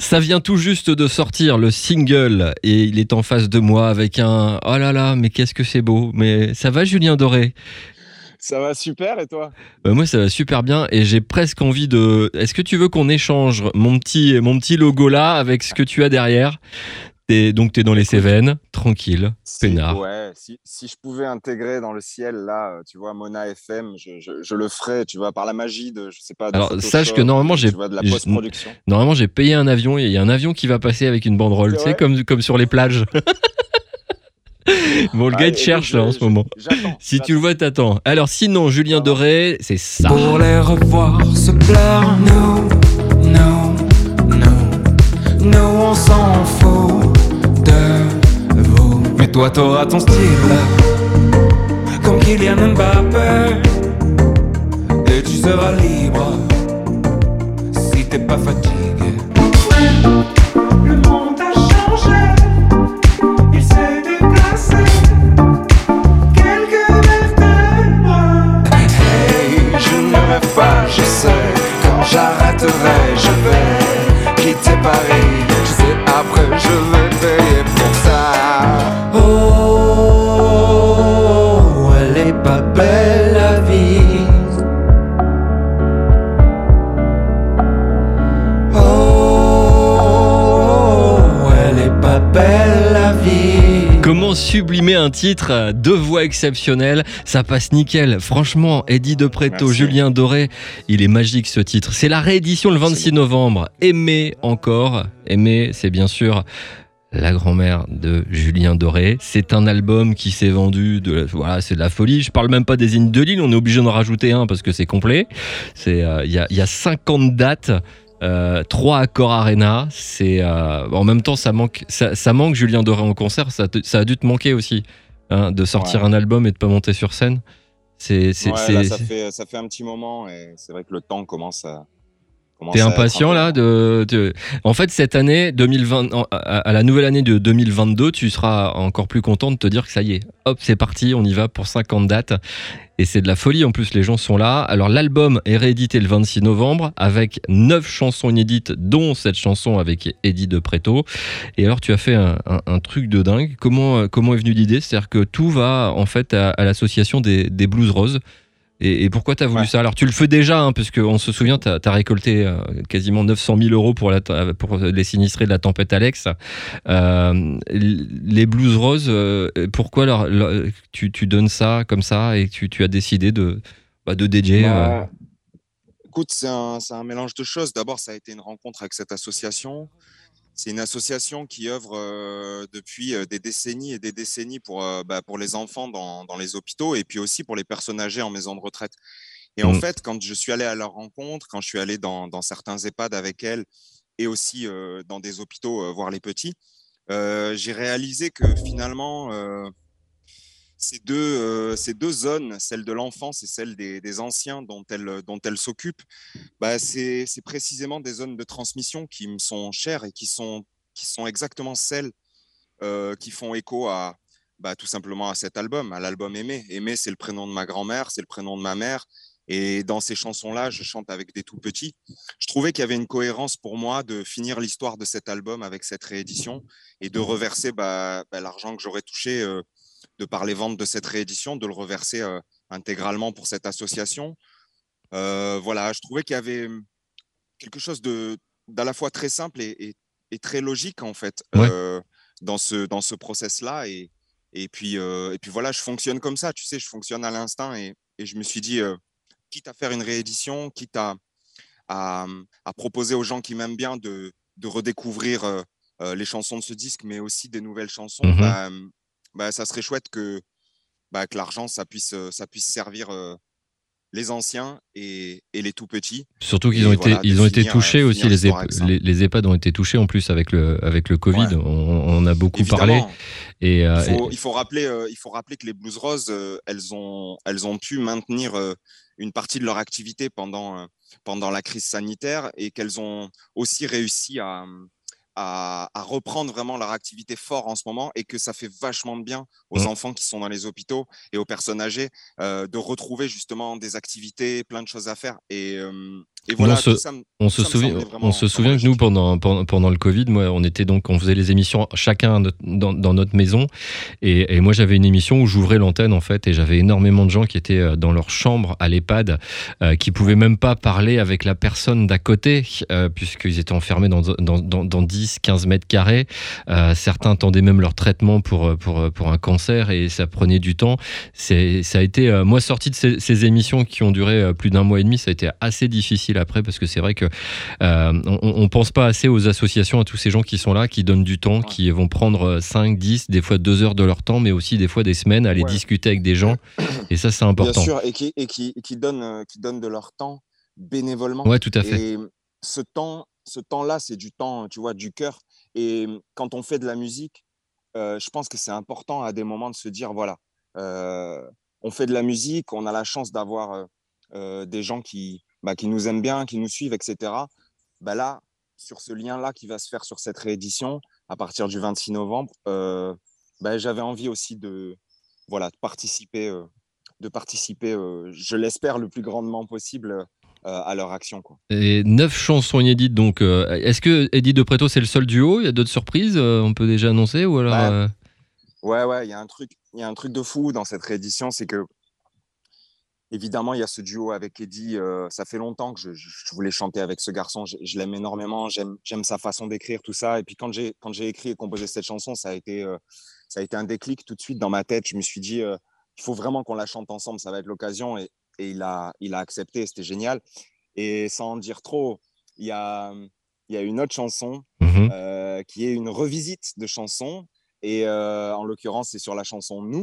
Ça vient tout juste de sortir le single et il est en face de moi avec un oh là là, mais qu'est-ce que c'est beau. Mais ça va, Julien Doré? Ça va super et toi? Moi ça va super bien et j'ai presque envie de. Est-ce que tu veux qu'on échange mon petit logo là avec ce que tu as derrière? Donc t'es dans les Écoute, Cévennes, tranquille, si, peinard. ouais, si je pouvais intégrer dans le ciel là, tu vois, Mona FM, je le ferais, tu vois, par la magie de, je sais pas, de Alors sache que Photoshop normalement ou tu vois, de la post-production. normalement j'ai payé un avion et il y a un avion qui va passer avec une banderole, C'est tu sais, vrai? comme sur les plages. Bon, le gars il te Ouais, écoute, cherche là en ce moment. Si tu le j'attends. vois, t'attends. Alors sinon, Julien Ça marche. Doré, c'est ça. Pour les revoir se plaire, nous on s'en fout de vous. Mais toi t'auras ton style, comme Kylian Mbappé, et tu seras libre si t'es pas fatigué. Le monde a changé, il s'est déplacé, quelques vertèbres. Hey, je ne rêve pas, je sais, quand j'arrêterai, je vais quitter Paris. Je sais, après je vais payer pour ça. Oh, elle est pas belle la vie. Oh, elle est pas belle la vie. Comment sublimer un titre? Deux voix exceptionnelles, ça passe nickel. Franchement, Eddie De Pretto, Merci. Julien Doré, il est magique ce titre. C'est la réédition le Merci 26 beaucoup. novembre. Aimer encore. Aimer, c'est bien sûr la grand-mère de Julien Doré. C'est un album qui s'est vendu, voilà, c'est de la folie. Je parle même pas des Zénith de Lille, on est obligé d'en rajouter un parce que c'est complet. Il y a 50 dates. 3 accords Arena, en même temps ça manque Julien Doré en concert, ça a dû te manquer aussi, hein, de sortir Ouais. un album et de pas monter sur scène. C'est, c'est, Ouais, là, c'est, ça fait un petit moment et c'est vrai que le temps T'es commence à être un impatient peu là long. En fait, cette année 2020, à la nouvelle année de 2022, tu seras encore plus content de te dire que ça y est, hop, c'est parti, on y va pour 50 dates. Et c'est de la folie, en plus les gens sont là. Alors l'album est réédité le 26 novembre avec 9 chansons inédites, dont cette chanson avec Eddie De Pretto. Et alors tu as fait un truc de dingue. Comment est venue l'idée? C'est-à-dire que tout va en fait à l'association des Blues Roses. Et pourquoi tu as voulu Ouais. ça? Alors tu le fais déjà, hein, parce qu'on se souvient, tu as récolté quasiment 900 000 euros pour les sinistrés de la tempête Alex. Les Blues Roses, pourquoi tu donnes ça comme ça et que tu as décidé de dédier Bah, écoute, c'est un mélange de choses. D'abord, ça a été une rencontre avec cette association. C'est une association qui œuvre depuis des décennies et des décennies pour les enfants dans les hôpitaux et puis aussi pour les personnes âgées en maison de retraite. Et en Mm. fait, quand je suis allé à leur rencontre, quand je suis allé dans certains EHPAD avec elles et aussi dans des hôpitaux voir les petits, j'ai réalisé que finalement, ces deux zones, celle de l'enfance et celle des anciens dont elles s'occupent, bah, c'est précisément des zones de transmission qui me sont chères et qui sont exactement celles qui font écho à tout simplement à cet album, à l'album Aimer. Aimer, c'est le prénom de ma grand-mère, c'est le prénom de ma mère. Et dans ces chansons-là, je chante avec des tout petits. Je trouvais qu'il y avait une cohérence pour moi de finir l'histoire de cet album avec cette réédition et de reverser l'argent que j'aurais touché de par les ventes de cette réédition, de le reverser intégralement pour cette association. Voilà, je trouvais qu'il y avait quelque chose d'à la fois très simple et très logique en fait Ouais. dans ce process-là. Et puis voilà, je fonctionne comme ça, tu sais, je fonctionne à l'instinct et je me suis dit, quitte à faire une réédition, quitte à proposer aux gens qui m'aiment bien de redécouvrir les chansons de ce disque, mais aussi des nouvelles chansons, Mhm. ça serait chouette que l'argent, ça puisse servir les anciens et les tout petits. Surtout qu'ils ont Et été, voilà, de ils ont été touchés aussi, finir l'histoire avec ça. les EHPAD ont été touchés en plus avec le Covid. Ouais, On en a beaucoup parlé. évidemment. Et, Il euh, faut, et- il faut rappeler, il faut rappeler que les Blues Roses, elles ont pu maintenir une partie de leur activité pendant la crise sanitaire et qu'elles ont aussi réussi à reprendre vraiment leur activité fort en ce moment et que ça fait vachement de bien aux Mm. enfants qui sont dans les hôpitaux et aux personnes âgées de retrouver justement des activités, plein de choses à faire. Et voilà, On se souvient que nous, pendant le Covid, moi, on faisait les émissions chacun dans notre maison. Et moi, j'avais une émission où j'ouvrais l'antenne, en fait, et j'avais énormément de gens qui étaient dans leur chambre à l'EHPAD, qui pouvaient même pas parler avec la personne d'à côté, puisqu'ils étaient enfermés dans 10, 15 mètres carrés. Certains attendaient même leur traitement pour un cancer, et ça prenait du temps. Ça a été, moi, sorti de ces émissions qui ont duré plus d'1 mois et demi, ça a été assez difficile après, parce que c'est vrai que on pense pas assez aux associations, à tous ces gens qui sont là, qui donnent du temps, qui vont prendre 5, 10, des fois 2 heures de leur temps, mais aussi des fois des semaines à aller discuter avec des gens, et ça c'est important. Bien sûr, et qui donnent de leur temps bénévolement. Ouais, tout à fait. Et ce temps-là, c'est du temps, tu vois, du cœur. Et quand on fait de la musique, je pense que c'est important à des moments de se dire, voilà, on fait de la musique, on a la chance d'avoir des gens qui nous aiment bien, qui nous suivent, etc. Là, sur ce lien-là qui va se faire sur cette réédition, à partir du 26 novembre, j'avais envie aussi de participer, je l'espère, le plus grandement possible à leur action, quoi. Et 9 chansons inédites, donc est-ce que Eddie De Pretto, c'est le seul duo ? Il y a d'autres surprises, on peut déjà annoncer, ou alors Ouais, il y a un truc de fou dans cette réédition, c'est que évidemment, il y a ce duo avec Eddie. Ça fait longtemps que je voulais chanter avec ce garçon. Je l'aime énormément. J'aime sa façon d'écrire, tout ça. Et puis, quand j'ai écrit et composé cette chanson, ça a été un déclic tout de suite dans ma tête. Je me suis dit, il faut vraiment qu'on la chante ensemble. Ça va être l'occasion. Et il a accepté. C'était génial. Et sans en dire trop, il y a une autre chanson qui est une revisite de chanson. Et en l'occurrence, c'est sur la chanson Nous.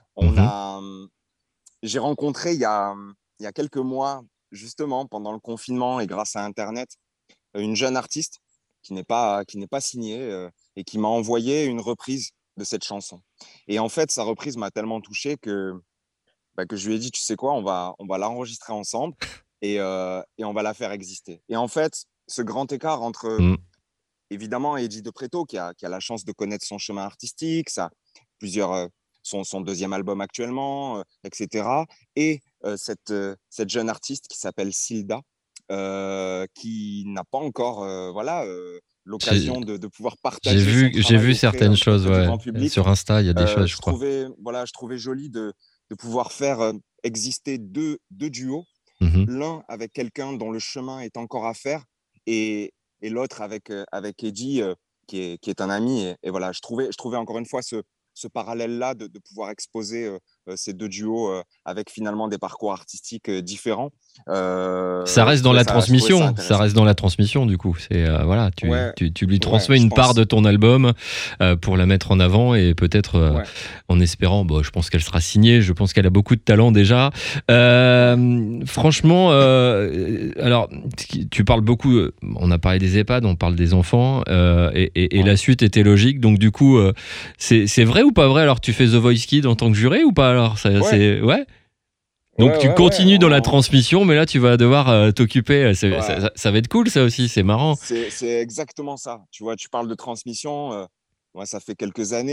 J'ai rencontré il y a quelques mois, justement, pendant le confinement et grâce à Internet, une jeune artiste qui n'est pas signée et qui m'a envoyé une reprise de cette chanson. Et en fait, sa reprise m'a tellement touché que je lui ai dit, tu sais quoi, on va l'enregistrer ensemble et on va la faire exister. Et en fait, ce grand écart entre, évidemment, Eddie De Pretto, qui a la chance de connaître son chemin artistique, son deuxième album actuellement, etc. Et cette jeune artiste qui s'appelle Silda, qui n'a pas encore l'occasion de pouvoir partager. J'ai vu certaines choses sur Insta, il y a des choses, je crois. Je trouvais joli de pouvoir faire exister deux duos, l'un avec quelqu'un dont le chemin est encore à faire, et l'autre avec Eddie, qui est un ami. Et voilà, je trouvais encore une fois ce parallèle-là de pouvoir exposer ces deux duos avec finalement des parcours artistiques différents. Ça reste dans la transmission. Ça reste dans la transmission, du coup. C'est tu lui transmets une part de ton album pour la mettre en avant, et peut-être en espérant. Je pense qu'elle sera signée. Je pense qu'elle a beaucoup de talent déjà. Franchement, alors tu parles beaucoup. On a parlé des EHPAD, on parle des enfants, et la suite était logique. Donc du coup, c'est vrai ou pas vrai? Alors tu fais The Voice Kids en tant que juré ou pas? Alors donc tu continues dans la transmission, mais là tu vas devoir t'occuper. Ça va être cool, ça aussi, c'est marrant. C'est exactement ça. Tu vois, tu parles de transmission. Moi, ça fait quelques années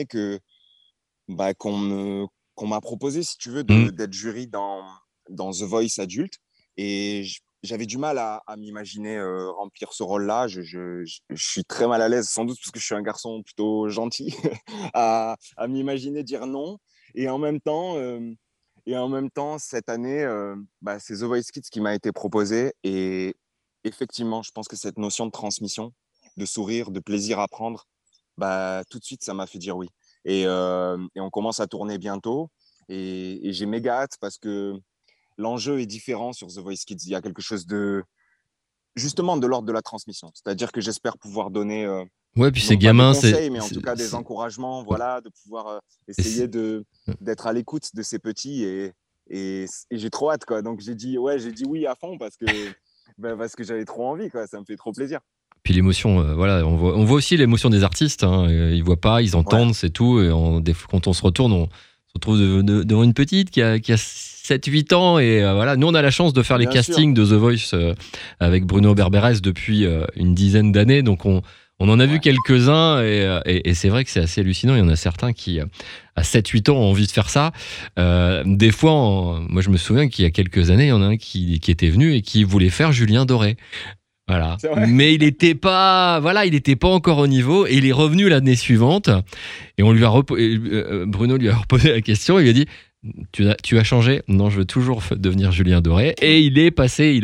qu'on m'a proposé, si tu veux, d'être jury dans The Voice adulte, et j'avais du mal à m'imaginer remplir ce rôle-là. Je suis très mal à l'aise, sans doute parce que je suis un garçon plutôt gentil, à m'imaginer dire non. Et en même temps, cette année, c'est The Voice Kids qui m'a été proposé. Et effectivement, je pense que cette notion de transmission, de sourire, de plaisir à prendre, tout de suite, ça m'a fait dire oui. Et on commence à tourner bientôt. Et j'ai méga hâte, parce que l'enjeu est différent sur The Voice Kids. Il y a quelque chose justement de l'ordre de la transmission. C'est-à-dire que j'espère pouvoir donner puis ces gamins, des conseils, mais en tout cas des encouragements, de pouvoir essayer d'être à l'écoute de ces petits, et j'ai trop hâte, quoi. Donc j'ai dit oui à fond, parce que j'avais trop envie, quoi. Ça me fait trop plaisir. Puis l'émotion, on voit aussi l'émotion des artistes, hein. Ils voient pas, ils entendent, c'est tout. Et quand on se retourne, on se retrouve devant une petite qui a 7-8 ans, et nous on a la chance de faire les castings de The Voice avec Bruno Berberes depuis une dizaine d'années, donc On en a vu quelques-uns et c'est vrai que c'est assez hallucinant. Il y en a certains qui, à 7-8 ans, ont envie de faire ça. Des fois, moi je me souviens qu'il y a quelques années, il y en a un qui était venu et qui voulait faire Julien Doré. Voilà. Mais il n'était pas encore au niveau et il est revenu l'année suivante et on lui a Bruno lui a reposé la question et il lui a dit tu as changé? Non, je veux toujours devenir Julien Doré. Et il a passé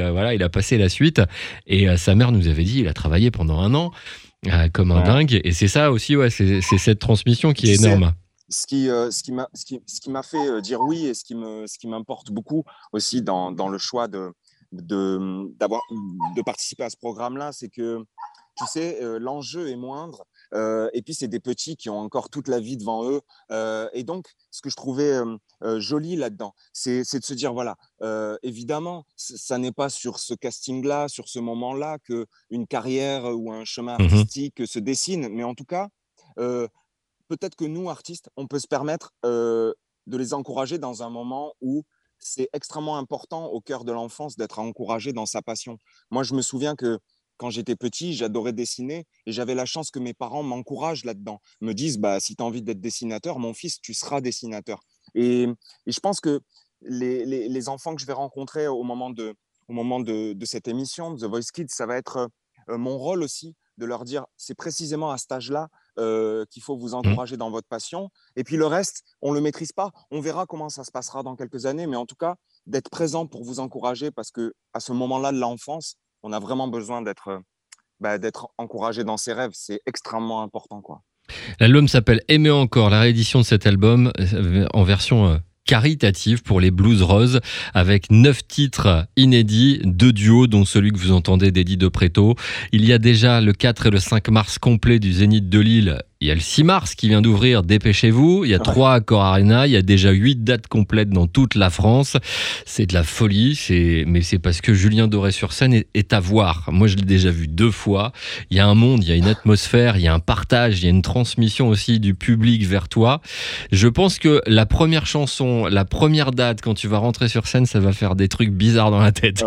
la suite. Et sa mère nous avait dit, il a travaillé pendant 1 an comme un dingue. Et c'est ça aussi, c'est cette transmission qui est énorme. Ce qui m'a fait dire oui et ce qui m'importe beaucoup aussi dans le choix de participer à ce programme-là, c'est que tu sais, l'enjeu est moindre et puis c'est des petits qui ont encore toute la vie devant eux et donc ce que je trouvais joli là-dedans, c'est de se dire voilà, évidemment ça n'est pas sur ce casting-là, sur ce moment-là que une carrière ou un chemin artistique se dessine, mais en tout cas peut-être que nous artistes on peut se permettre de les encourager dans un moment où c'est extrêmement important au cœur de l'enfance d'être encouragé dans sa passion. Moi je me souviens que quand j'étais petit, j'adorais dessiner et j'avais la chance que mes parents m'encouragent là-dedans, me disent si tu as envie d'être dessinateur, mon fils, tu seras dessinateur. Et je pense que les enfants que je vais rencontrer au moment de cette émission, de The Voice Kids, ça va être mon rôle aussi de leur dire c'est précisément à cet âge-là qu'il faut vous encourager dans votre passion. Et puis le reste, on ne le maîtrise pas. On verra comment ça se passera dans quelques années, mais en tout cas, d'être présent pour vous encourager parce qu'à ce moment-là de l'enfance, on a vraiment besoin d'être encouragé dans ses rêves. C'est extrêmement important, quoi. L'album s'appelle Aimer encore, la réédition de cet album en version caritative pour les Blues Roses avec 9 titres inédits, 2 duos dont celui que vous entendez d'Eddie De Pretto. Il y a déjà le 4 et le 5 mars complet du Zénith de Lille. Il y a le 6 mars qui vient d'ouvrir, dépêchez-vous. Il y a 3 Accor Arena, il y a déjà 8 dates complètes dans toute la France. C'est de la folie, mais c'est parce que Julien Doré sur scène est à voir. Moi, je l'ai déjà vu 2 fois. Il y a un monde, il y a une atmosphère, il y a un partage, il y a une transmission aussi du public vers toi. Je pense que la première chanson, la première date, quand tu vas rentrer sur scène, ça va faire des trucs bizarres dans la tête.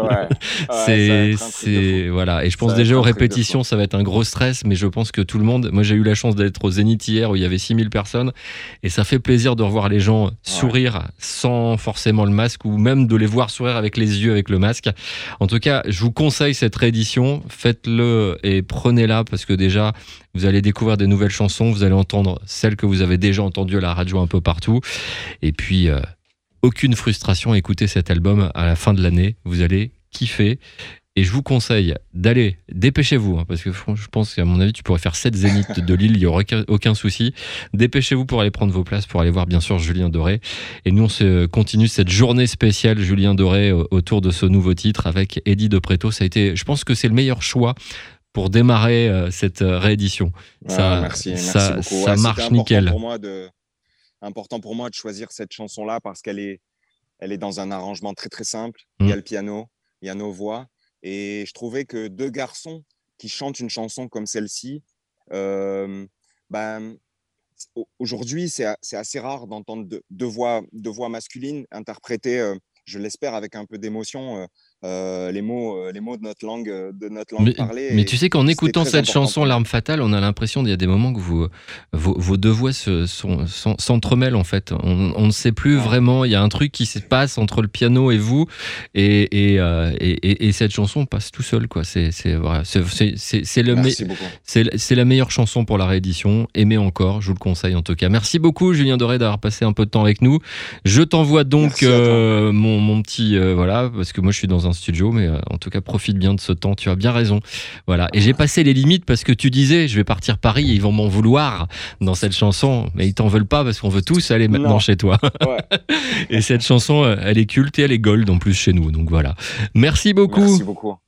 Voilà. Et je pense déjà aux répétitions, ça va être un gros stress, mais je pense que tout le monde... Moi, j'ai eu la chance d'être au Zénith hier où il y avait 6000 personnes et ça fait plaisir de revoir les gens sourire sans forcément le masque ou même de les voir sourire avec les yeux avec le masque. En tout cas, je vous conseille cette réédition, faites-le et prenez-la parce que déjà vous allez découvrir des nouvelles chansons, vous allez entendre celles que vous avez déjà entendues à la radio un peu partout et puis aucune frustration à écouter cet album à la fin de l'année, vous allez kiffer. Et je vous conseille d'aller, dépêchez-vous, parce que je pense qu'à mon avis, tu pourrais faire 7 Zéniths de Lille, il n'y aura aucun souci. Dépêchez-vous pour aller prendre vos places, pour aller voir bien sûr Julien Doré. Et nous, on se continue cette journée spéciale Julien Doré autour de ce nouveau titre avec Eddie De Pretto. Ça a été, je pense que c'est le meilleur choix pour démarrer cette réédition. Merci beaucoup. Ça marche nickel. Important pour moi de choisir cette chanson-là parce qu'elle est dans un arrangement très très simple. Il y a le piano, il y a nos voix. Et je trouvais que 2 garçons qui chantent une chanson comme celle-ci, aujourd'hui, c'est assez rare d'entendre deux voix masculines interpréter, je l'espère, avec un peu d'émotion, les mots de notre langue parlée. Mais tu sais qu'en écoutant cette chanson, L'Arme Fatale, on a l'impression qu'il y a des moments que vos 2 voix s'entremêlent en fait. On ne sait plus vraiment, il y a un truc qui se passe entre le piano et vous, et cette chanson passe tout seul, quoi. C'est la meilleure chanson pour la réédition. Aimez encore, je vous le conseille en tout cas. Merci beaucoup Julien Doré d'avoir passé un peu de temps avec nous. Je t'envoie donc mon petit parce que moi je suis dans un studio, mais en tout cas profite bien de ce temps, tu as bien raison. Voilà. Et j'ai passé les limites parce que tu disais je vais partir Paris et ils vont m'en vouloir dans cette chanson, mais ils t'en veulent pas parce qu'on veut tous aller maintenant chez toi. Et cette chanson elle est culte et elle est gold en plus chez nous, donc voilà. Merci beaucoup. Merci beaucoup.